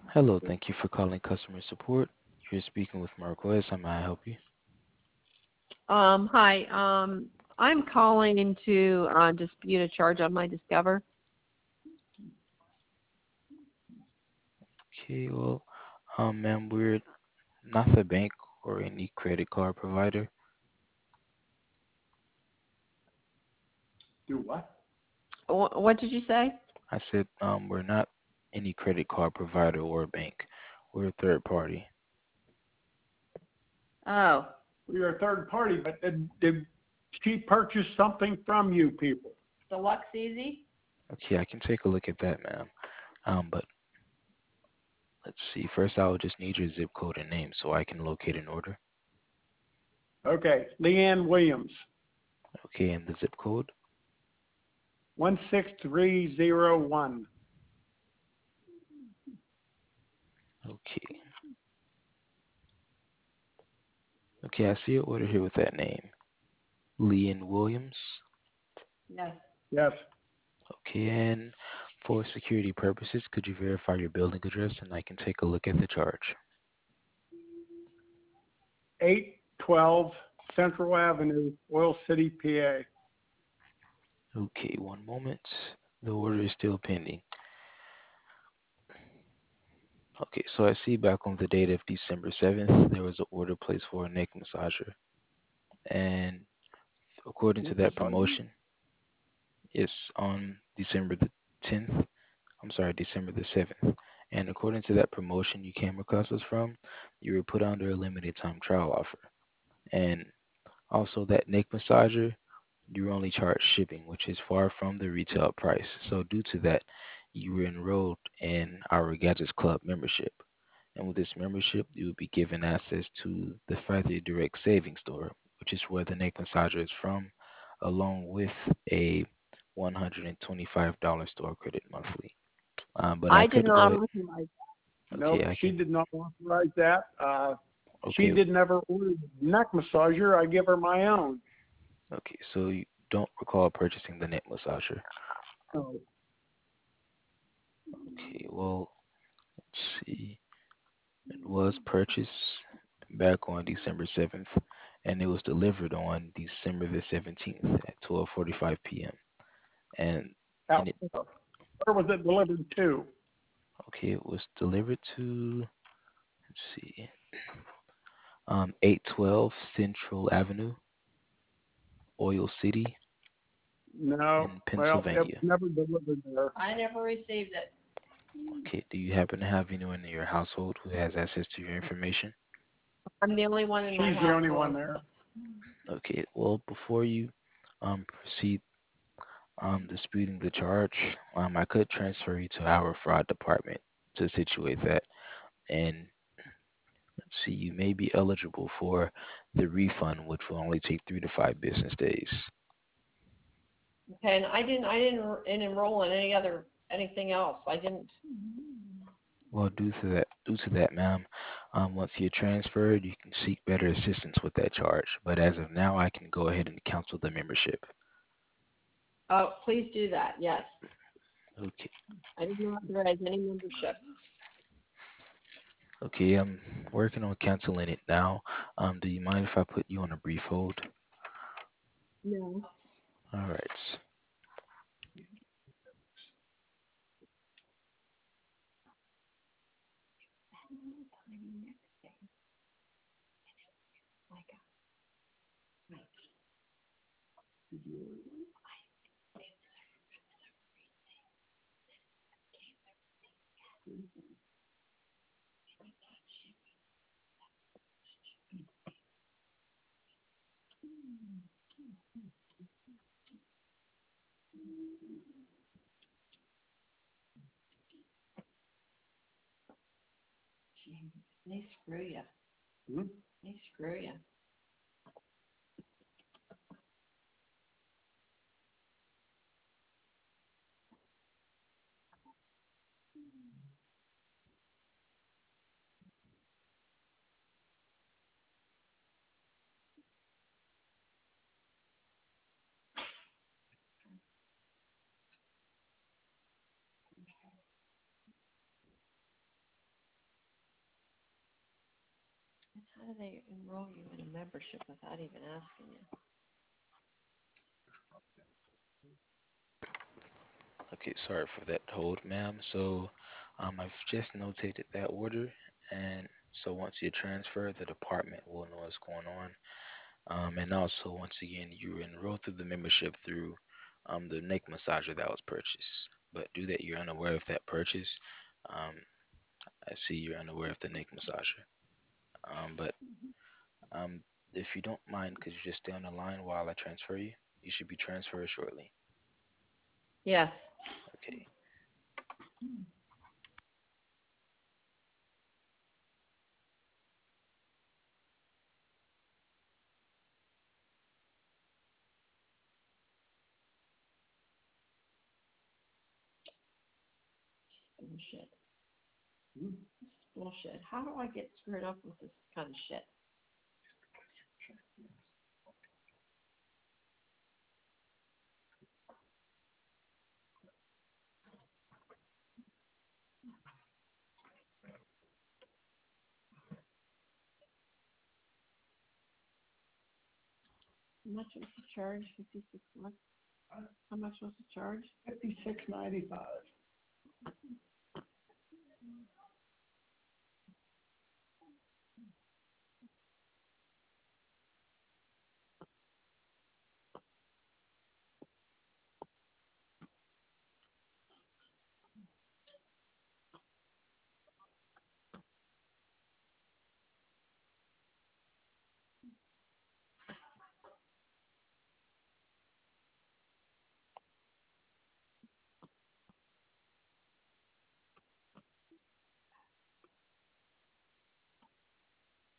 Hello, thank you for calling customer support. You're speaking with Marquez. How may I help you? Hi. I'm calling in to dispute a charge on my Discover. Okay, well, ma'am, we're not the bank or any credit card provider. Do what? What did you say? I said, we're not any credit card provider or bank. We're a third party. Oh, We are a third party, but did she purchase something from you people? Deluxe Easy? Okay, I can take a look at that, ma'am. But let's see. First, I will just need your zip code and name so I can locate an order. Okay, Leanne Williams, Okay, and the zip code. 16301. Okay. Okay, I see your order here with that name. Leanne Williams. Yes. Yes, Okay, and for security purposes, could you verify your building address and I can take a look at the charge? 812 Central Avenue, Oil City, PA. Okay, one moment. The order is still pending. Okay, so I see back on the date of December 7th, there was an order placed for a neck massager. And according to that promotion, it's on December the 10th. I'm sorry, December the 7th. And according to that promotion you came across us from, you were put under a limited time trial offer. And also that neck massager, you only charge shipping, which is far from the retail price. So due to that, you were enrolled in our Gadgets Club membership. And with this membership, you will be given access to the Friday Direct Savings Store, which is where the neck massager is from, along with a $125 store credit monthly. But I I did could go not ahead. authorize. Okay, Nope, I she can. did not authorize that. She Okay, did never order a neck massager. I give her my own. okay. So you don't recall purchasing the neck massager. So, Okay, well, let's see. It was purchased back on December 7th, and it was delivered on December the 17th at 12:45 p.m. And out and it there. Where was it delivered to? okay, it was delivered to, let's see, 812 Central Avenue, Oil City, No, in well, it was Pennsylvania. never delivered there. I never received it. Okay, do you happen to have anyone in your household who has access to your information? I'm the only one in my She's the only one household. there. Okay, well, before you proceed disputing the charge, I could transfer you to our fraud department to situate that. And let's see, you may be eligible for the refund, which will only take 3 to 5 business days. Okay, and I didn't enroll in anything else. I didn't. Well, due to that, ma'am, once you're transferred, you can seek better assistance with that charge. But as of now, I can go ahead and cancel the membership. Oh, please do that. Yes. Okay. I didn't authorize any membership. Okay, I'm working on canceling it now. Do you mind if I put you on a brief hold? No. All right. They screw you. Hmm? They screw you. How do they enroll you in a membership without even asking you? Okay, sorry for that hold, ma'am. So, I've just notated that order, and so once you transfer, the department will know what's going on. And also, once again, you enroll through the membership through the neck massager that was purchased. But due that you're unaware of that purchase, um, I see you're unaware of the neck massager. But um, if you don't mind, could you just stay on the line while I transfer you? You should be transferred shortly. Yes. Okay. Bullshit. This is bullshit. How do I get screwed up with this kind of shit? How much was the charge? 56 what? How much was the charge? $56.95.